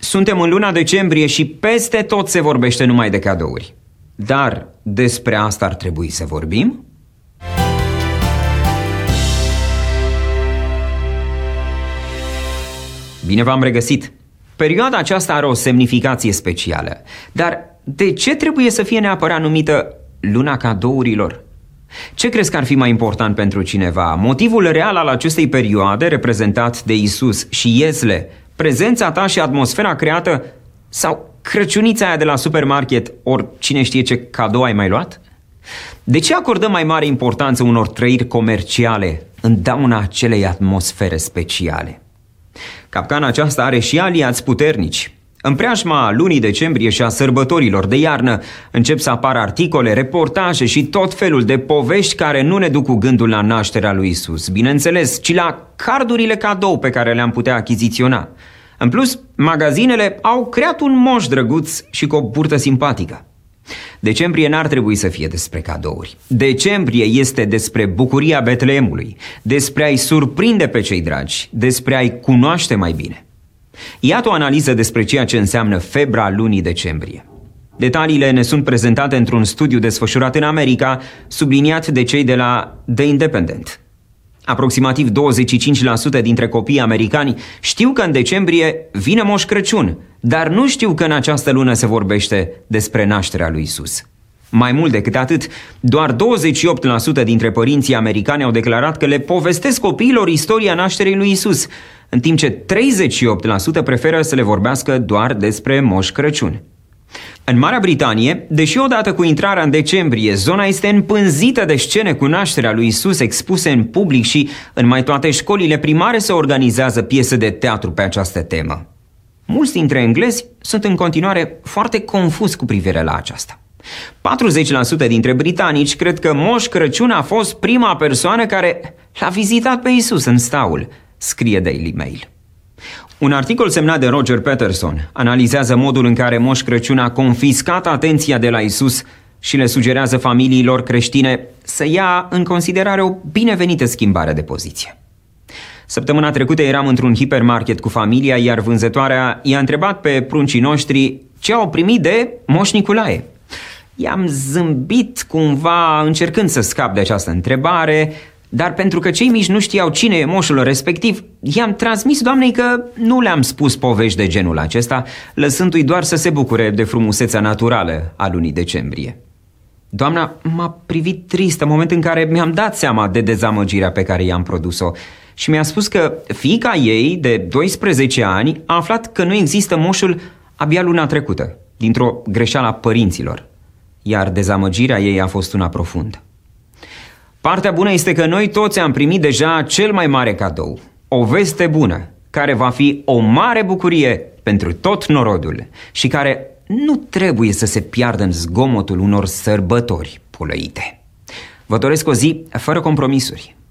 Suntem în luna decembrie și peste tot se vorbește numai de cadouri. Dar despre asta ar trebui să vorbim? Bine v-am regăsit! Perioada aceasta are o semnificație specială. Dar de ce trebuie să fie neapărat numită luna cadourilor? Ce crezi că ar fi mai important pentru cineva? Motivul real al acestei perioade, reprezentat de Isus și Iesle, prezența ta și atmosfera creată, sau crăciunița aia de la supermarket, ori cine știe ce cadou ai mai luat? De ce acordăm mai mare importanță unor trăiri comerciale în dauna acelei atmosfere speciale? Capcana aceasta are și aliați puternici. În preajma lunii decembrie și a sărbătorilor de iarnă încep să apară articole, reportaje și tot felul de povești care nu ne duc cu gândul la nașterea lui Isus, bineînțeles, ci la cardurile cadou pe care le-am putea achiziționa. În plus, magazinele au creat un moș drăguț și cu o burtă simpatică. Decembrie n-ar trebui să fie despre cadouri. Decembrie este despre bucuria Betleemului, despre a-i surprinde pe cei dragi, despre a-i cunoaște mai bine. Iată o analiză despre ceea ce înseamnă febra lunii decembrie. Detaliile ne sunt prezentate într-un studiu desfășurat în America, subliniat de cei de la The Independent. Aproximativ 25% dintre copiii americani știu că în decembrie vine Moș Crăciun, dar nu știu că în această lună se vorbește despre nașterea lui Isus. Mai mult decât atât, doar 28% dintre părinții americani au declarat că le povestesc copiilor istoria nașterii lui Isus, în timp ce 38% preferă să le vorbească doar despre Moș Crăciun. În Marea Britanie, deși odată cu intrarea în decembrie, zona este împânzită de scene cu nașterea lui Isus expuse în public și în mai toate școlile primare se organizează piese de teatru pe această temă. Mulți dintre englezi sunt în continuare foarte confuzi cu privire la aceasta. 40% dintre britanici cred că Moș Crăciun a fost prima persoană care l-a vizitat pe Isus în staul, scrie Daily Mail. Un articol semnat de Roger Patterson analizează modul în care Moș Crăciun a confiscat atenția de la Isus și le sugerează familiilor creștine să ia în considerare o binevenită schimbare de poziție. Săptămâna trecută eram într-un hipermarket cu familia, iar vânzătoarea i-a întrebat pe pruncii noștri ce au primit de Moș Nicolae. I-am zâmbit cumva încercând să scap de această întrebare, dar pentru că cei mici nu știau cine e moșul respectiv, i-am transmis doamnei că nu le-am spus povești de genul acesta, lăsându-i doar să se bucure de frumusețea naturală a lunii decembrie. Doamna m-a privit trist în momentul în care mi-am dat seama de dezamăgirea pe care i-am produs-o și mi-a spus că fiica ei, de 12 ani, a aflat că nu există moșul abia luna trecută, dintr-o greșeală a părinților, iar dezamăgirea ei a fost una profundă. Partea bună este că noi toți am primit deja cel mai mare cadou, o veste bună, care va fi o mare bucurie pentru tot norodul și care nu trebuie să se piardă în zgomotul unor sărbători pulăite. Vă doresc o zi fără compromisuri.